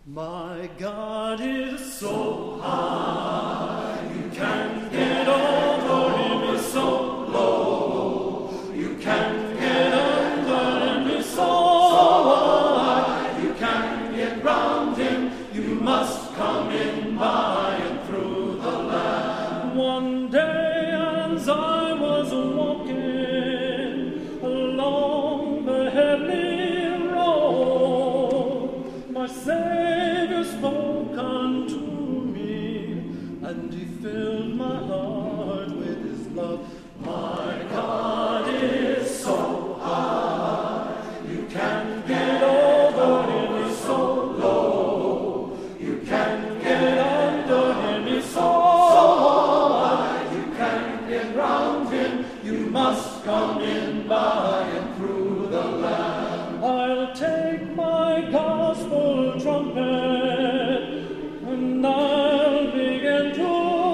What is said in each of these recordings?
My God is so high, you can't get over him, he's so low. You can't get under him, he's so wide. You can't get round him, you must come in by and through the land. One day as I was walking along the heavenly road, my Savior spoke unto me, and he filled my heart with his love. My God is so high, you can't get over him, he's so low. You can't get under him, he's so wide. You can't get round him, you must come in by and through the land. I'll take my gospel trumpet, and I'll begin to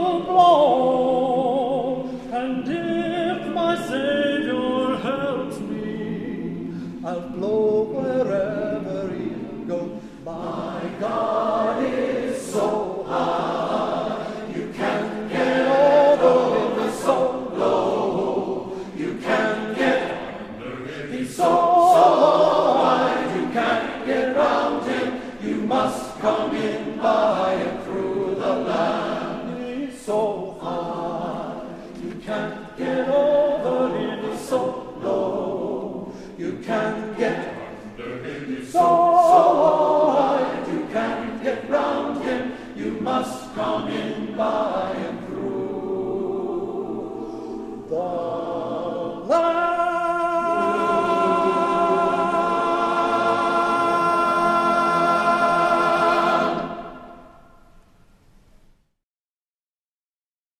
blow. And if my Savior helps me, I'll blow wherever he'll go. My God is so high, you can't get over him, he's so low. You can't get under him, he's so wide. You can't get round him, you must come in by and through the land. He's so high, you can't get over him, he's so low. You can't get under him, he's so wide. You can't get round him, you must come in